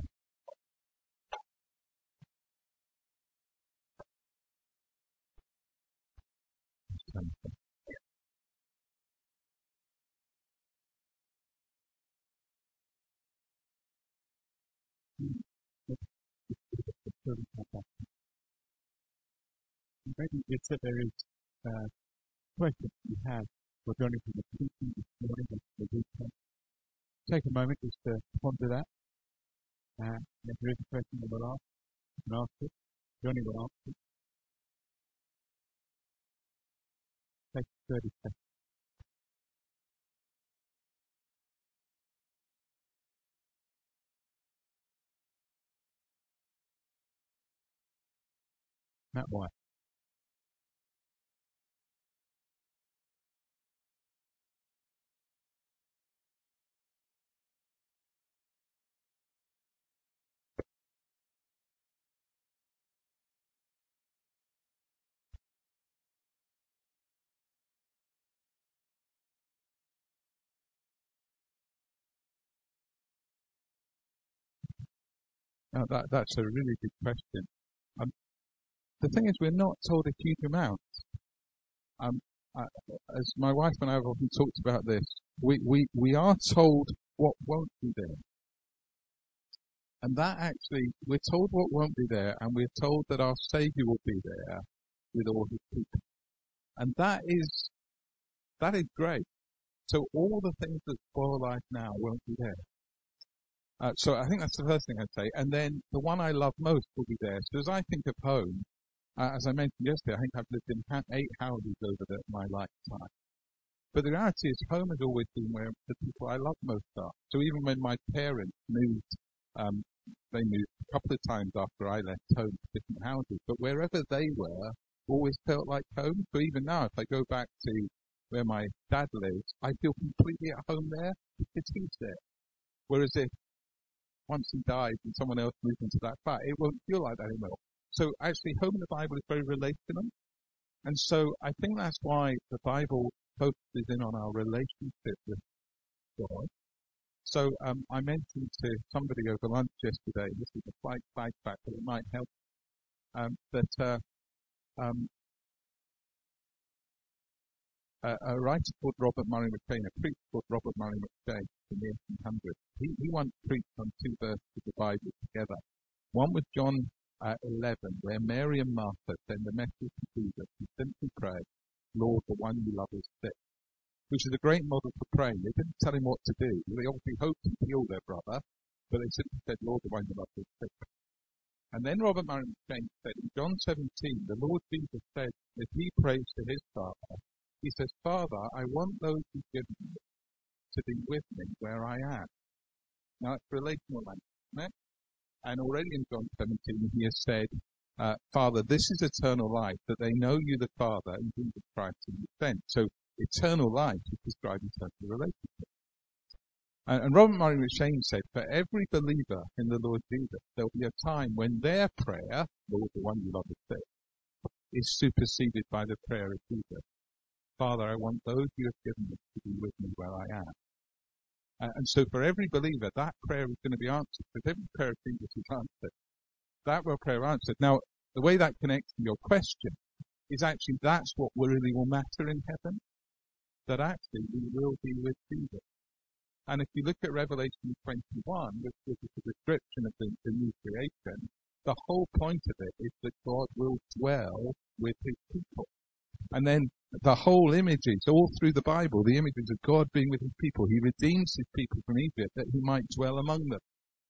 Maybe it's that there is questions you have regarding the teaching this morning and the weekend. Take a moment just to ponder that. If there is a question you will ask, you can ask it. Johnny will ask it. Take 30 seconds. Matt White. That's a really good question. The thing is, we're not told a huge amount. Um, as my wife and I have often talked about this, we are told what won't be there. And that actually, we're told what won't be there, and we're told that our Saviour will be there with all his people. And that is great. So all the things that spoil life now won't be there. So I think that's the first thing I'd say. And then the one I love most will be there. So as I think of home, as I mentioned yesterday, I think I've lived in 8 houses over my lifetime. But the reality is home has always been where the people I love most are. So even when my parents moved, they moved a couple of times after I left home to different houses. But wherever they were, always felt like home. So even now, if I go back to where my dad lives, I feel completely at home there because he's there. Whereas if once he died and someone else moved into that flat, it won't feel like that anymore. So actually, home in the Bible is very relational. And so I think that's why the Bible focuses in on our relationship with God. So I mentioned to somebody over lunch yesterday, this is a slight sidetrack, but it might help, that a writer called Robert Murray McCheyne, a preacher called Robert Murray McCheyne in the 1800s, he once preached on 2 verses of the Bible together. One was John 11, where Mary and Martha send a message to Jesus who simply prayed, Lord, the one you love is sick, which is a great model for praying. They didn't tell him what to do. They obviously hoped to heal their brother, but they simply said, Lord, the one you love is sick. And then Robert Murray McCheyne said, in John 17, the Lord Jesus said, as he prays to his Father, he says, Father, I want those you've given me to be with me where I am. Now, it's relational language, isn't it? And already in John 17, he has said, Father, this is eternal life, that they know you the Father and Jesus Christ whom you sent. So eternal life is describing eternal relationship. And Robert Murray McCheyne said, for every believer in the Lord Jesus, there'll be a time when their prayer, Lord, the one you love is sick, is superseded by the prayer of Jesus. Father, I want those you have given me to be with me where I am. And so for every believer, that prayer is going to be answered, because every prayer of Jesus is answered. That prayer answered. Now, the way that connects to your question is actually that's what really will matter in heaven, that actually we will be with Jesus. And if you look at Revelation 21, which is a description of the new creation, the whole point of it is that God will dwell with his people. And then the whole images, all through the Bible, the images of God being with his people. He redeems his people from Egypt that he might dwell among them.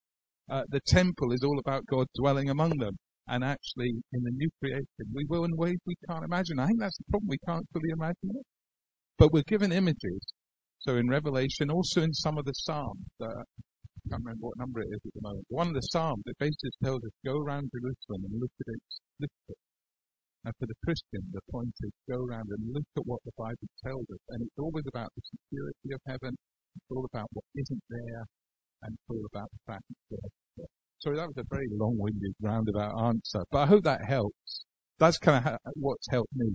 The temple is all about God dwelling among them. And actually, in the new creation, we will in ways we can't imagine. I think that's the problem. We can't fully imagine it. But we're given images. So in Revelation, also in some of the Psalms, I can't remember what number it is at the moment. One of the Psalms, it basically tells us, go around Jerusalem and look at its. And for the Christian, the point is go around and look at what the Bible tells us. And it's always about the security of heaven. It's all about what isn't there. And it's all about the fact that God is there. Sorry, that was a very long-winded, roundabout answer. But I hope that helps. That's kind of what's helped me.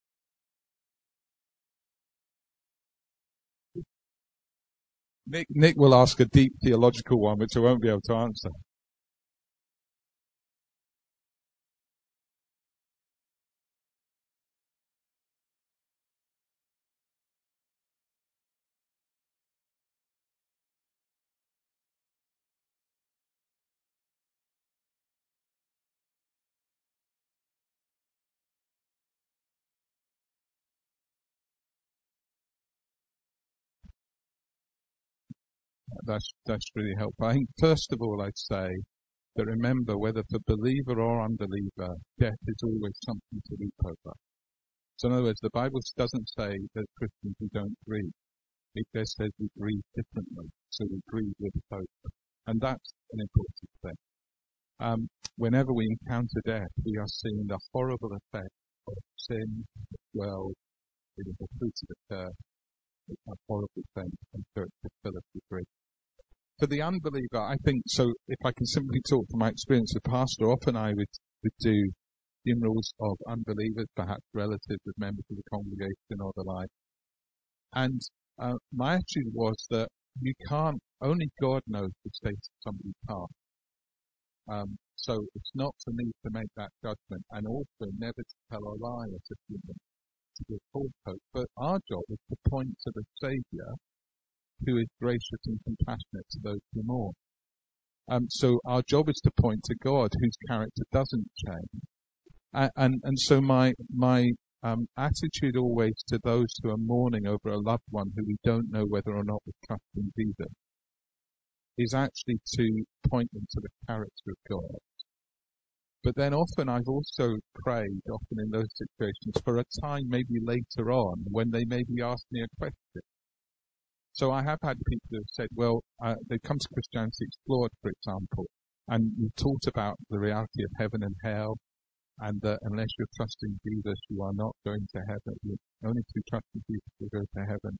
Nick will ask a deep theological one, which I won't be able to answer. That's really helpful. I think first of all I'd say that remember whether for believer or unbeliever, death is always something to weep over. So in other words, the Bible doesn't say that Christians who don't grieve. It just says we grieve differently. So we grieve with hope. And that's an important thing. Whenever we encounter death, we are seeing the horrible effect of sin, the world, the fruit of the earth. It's a horrible thing, and so it's to fill us with grief. For the unbeliever, I think, so if I can simply talk from my experience as a pastor, often I would do funerals of unbelievers, perhaps relatives of members of the congregation or the like. And my attitude was that you can't, only God knows the state of somebody's heart. So it's not for me to make that judgment, and also never to tell a lie as a human, to give false hope. But our job is to point to the Saviour who is gracious and compassionate to those who mourn. So our job is to point to God, whose character doesn't change. And so my attitude always to those who are mourning over a loved one who we don't know whether or not we trust in Jesus is actually to point them to the character of God. But then often I've also prayed, often in those situations, for a time maybe later on when they maybe ask me a question. So I have had people who have said, well, they come to Christianity Explored, for example, and you talked about the reality of heaven and hell, and that unless you're trusting Jesus, you are not going to heaven. You're only through trusting Jesus will go to heaven.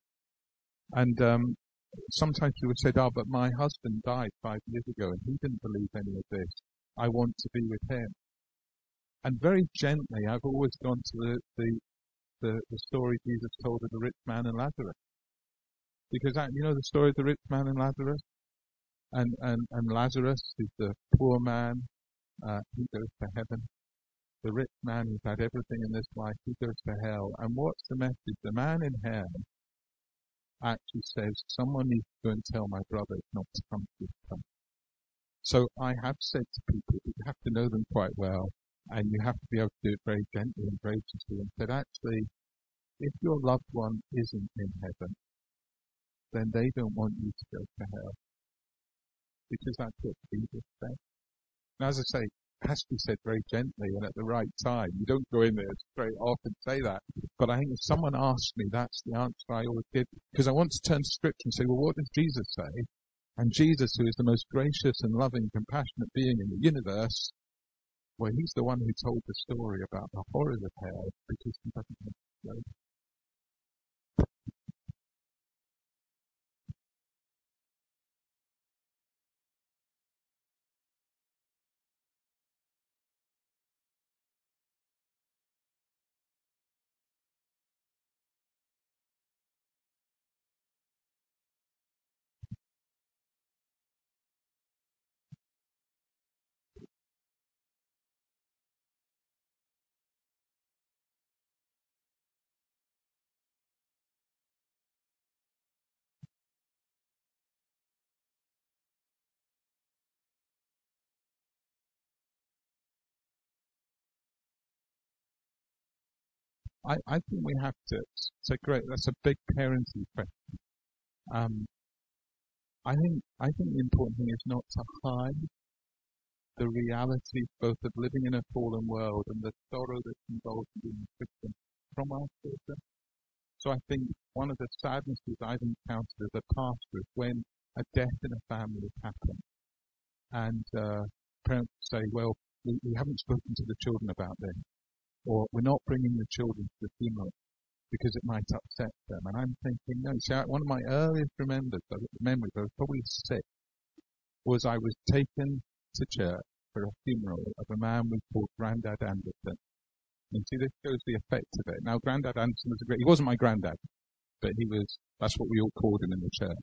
And sometimes people said, but my husband died 5 years ago, and he didn't believe any of this. I want to be with him. And very gently, I've always gone to the story Jesus told of the rich man and Lazarus. Because you know the story of the rich man and Lazarus? And Lazarus is the poor man, he goes to heaven. The rich man who's had everything in this life, he goes to hell. And what's the message? The man in hell actually says, someone needs to go and tell my brothers not to come to this place. So I have said to people, you have to know them quite well, and you have to be able to do it very gently and graciously, and said, actually, if your loved one isn't in heaven, then they don't want you to go to hell. Because that's what Jesus said. And as I say, it has to be said very gently and at the right time. You don't go in there straight off and say that. But I think if someone asks me, that's the answer I always give. Because I want to turn to Scripture and say, well, what does Jesus say? And Jesus, who is the most gracious and loving, compassionate being in the universe, well, he's the one who told the story about the horrors of hell because he doesn't want to go. I think we have to. So great. That's a big parenting question. I think the important thing is not to hide the reality both of living in a fallen world and the sorrow that's involved in being a Christian from our children. So I think one of the sadnesses I've encountered as a pastor is when a death in a family has happened, and parents say, well, we haven't spoken to the children about this, or we're not bringing the children to the funeral because it might upset them. And I'm thinking, no. See, one of my earliest memories, I was probably 6, was I was taken to church for a funeral of a man we called Grandad Anderson. And see, this shows the effect of it. Now, Grandad Anderson was he wasn't my granddad, but that's what we all called him in the church.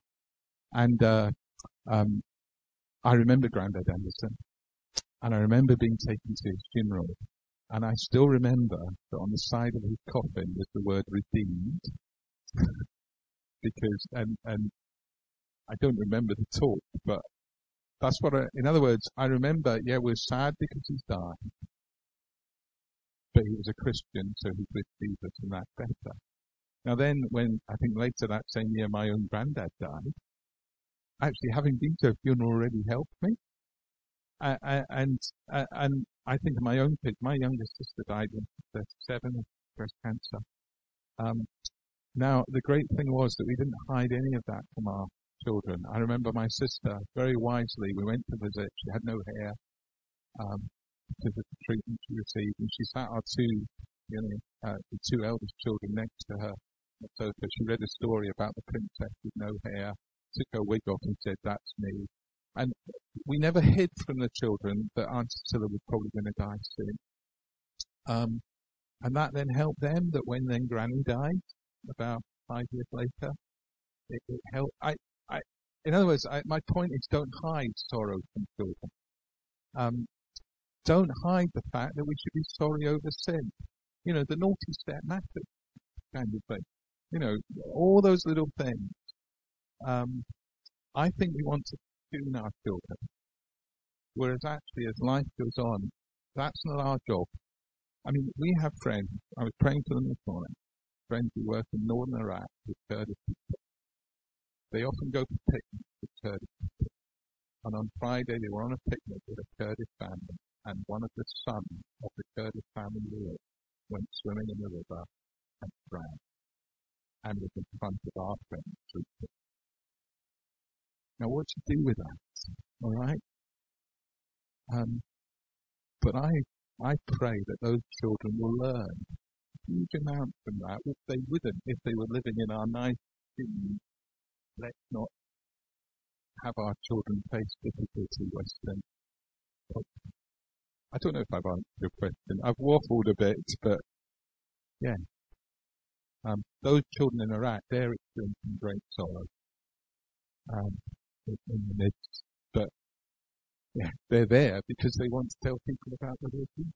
And I remember Grandad Anderson, and I remember being taken to his funeral. And I still remember that on the side of his coffin was the word redeemed. Because, and I don't remember the talk, but that's what in other words, I remember, we're sad because he's died. But he was a Christian, so he's with Jesus, and that's better. Now then, when I think later that same year my own granddad died, actually having been to a funeral really helped me. And I think of my own kids. My youngest sister died when she was 37 of breast cancer. Now, the great thing was that we didn't hide any of that from our children. I remember my sister, very wisely, we went to visit. She had no hair because of the treatment she received. And she sat our the two eldest children next to her. So she read a story about the princess with no hair, took her wig off and said, that's me. And we never hid from the children that Aunt Cecilia was probably going to die soon. And that then helped them, that when then Granny died, about 5 years later, it helped. In other words, my point is don't hide sorrow from children. Don't hide the fact that we should be sorry over sin. You know, the naughty step matters kind of thing. You know, all those little things. I think we want to tune our children. Whereas actually, as life goes on, that's not our job. I mean, we have friends. I was praying for them this morning. Friends who work in northern Iraq with Kurdish people. They often go for picnics with Kurdish people. And on Friday, they were on a picnic with a Kurdish family. And one of the sons of the Kurdish family went swimming in the river and drowned. And was in front of our friends. Now, what do you do with that? All right? But I pray that those children will learn huge amounts from that, which they wouldn't if they were living in our nice city. Let's not have our children face difficulty Western. I don't know if I've answered your question. I've waffled a bit, but yeah. Those children in Iraq, they're experiencing great sorrow in the midst. But yeah, they're there because they want to tell people about the Lord Jesus.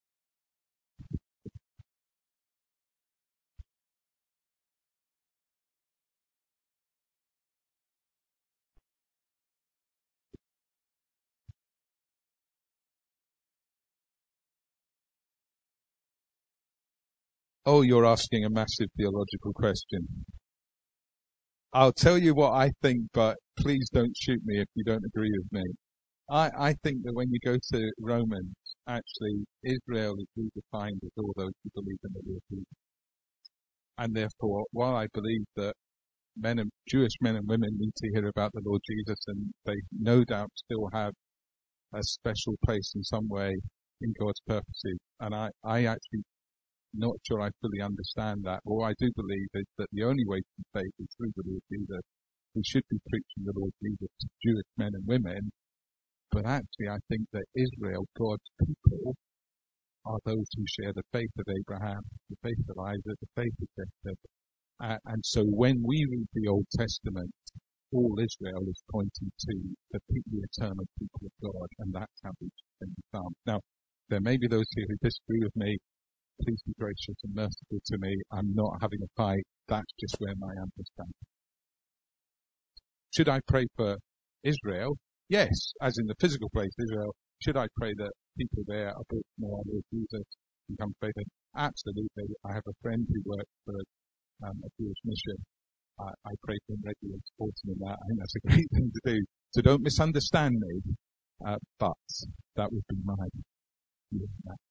Oh, you're asking a massive theological question. I'll tell you what I think, but please don't shoot me if you don't agree with me. I think that when you go to Romans, actually, Israel is redefined as all those who believe in the Lord Jesus. And therefore, while I believe that Jewish men and women need to hear about the Lord Jesus, and they no doubt still have a special place in some way in God's purposes, and I actually not sure I fully understand that. All I do believe is that the only way to faith is through the Lord Jesus. We should be preaching the Lord Jesus to Jewish men and women, but actually I think that Israel, God's people, are those who share the faith of Abraham, the faith of Isaac, the faith of Jacob. And so when we read the Old Testament, all Israel is pointing to the eternal people of God, and that's how we should become. Now, there may be those here who disagree with me. Please be gracious and merciful to me. I'm not having a fight. That's just where my understanding. Should I pray for Israel? Yes, as in the physical place, Israel. Should I pray that people there are brought to know our Lord Jesus and come to faith? Absolutely. I have a friend who works for a Jewish mission. I pray for him regularly, support him in that. I think that's a great thing to do. So don't misunderstand me, but that would be my view of that.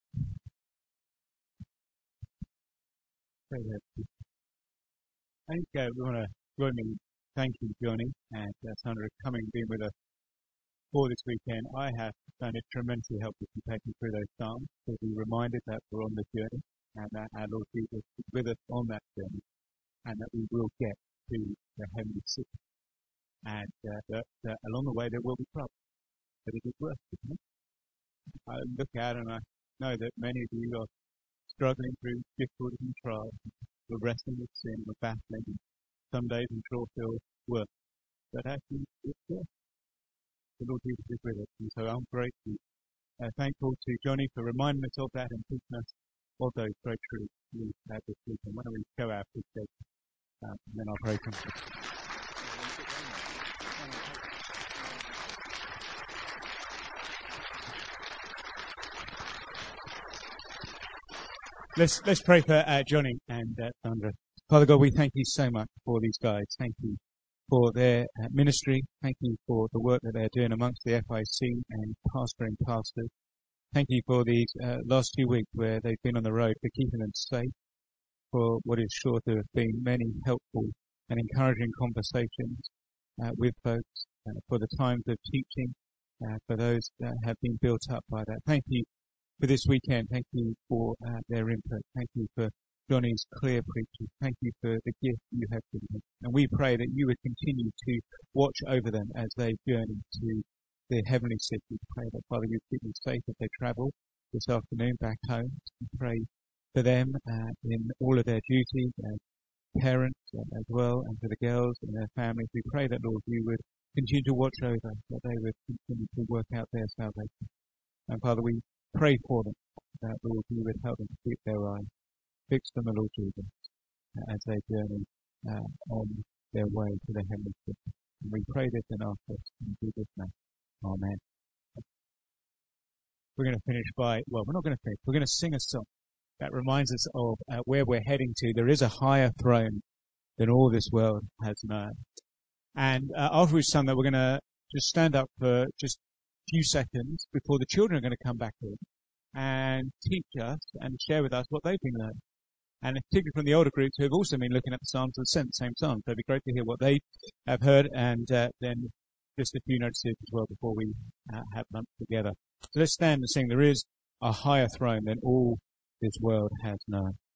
I think we want to join me. Thank you, Johnny, and Sandra, coming and being with us for this weekend. I have found it tremendously helpful to take you through those Psalms, to be reminded that we're on the journey, and that our Lord Jesus is with us on that journey, and that we will get to the heavenly city, and that along the way there will be trouble, but it is worth it. Isn't it? I look out and I know that many of you are struggling through difficulties and trials. We're wrestling with sin, we're battling. Some days I'm sure feel worse, but actually it's worth it. The Lord Jesus is with us, and so I'm grateful, thankful to Johnny for reminding us of that and teaching us of those great truths this week. And why don't we go out this day, and then I'll pray for you. Let's pray for Johnny and Sandra. Father God, we thank you so much for these guys. Thank you for their ministry. Thank you for the work that they're doing amongst the FIC and pastoring pastors. Thank you for these last few weeks where they've been on the road, for keeping them safe, for what is sure to have been many helpful and encouraging conversations with folks, for the times of teaching, for those that have been built up by that. Thank you for this weekend. Thank you for their input. Thank you for Johnny's clear preaching. Thank you for the gift you have given them. And we pray that you would continue to watch over them as they journey to the heavenly city. We pray that, Father, you keep them safe as they travel this afternoon back home. We pray for them in all of their duties as parents as well, and for the girls and their families. We pray that, Lord, you would continue to watch over, that they would continue to work out their salvation. And Father, we pray for them, that we will be with help them to keep their eyes fixed on the Lord Jesus as they journey on their way to the heavenly city. And we pray this and ask this in Jesus' name. Amen. We're going to finish we're not going to finish. We're going to sing a song that reminds us of where we're heading to. There is a higher throne than all this world has known. And after we've sung that, we're going to just stand up for just a few seconds before the children are going to come back in and teach us and share with us what they've been learning. And particularly from the older groups who have also been looking at the Psalms and sent the same Psalms. So it'd be great to hear what they have heard, and then just a few notes as well before we have lunch together. So let's stand and sing, "There is a higher throne than all this world has known."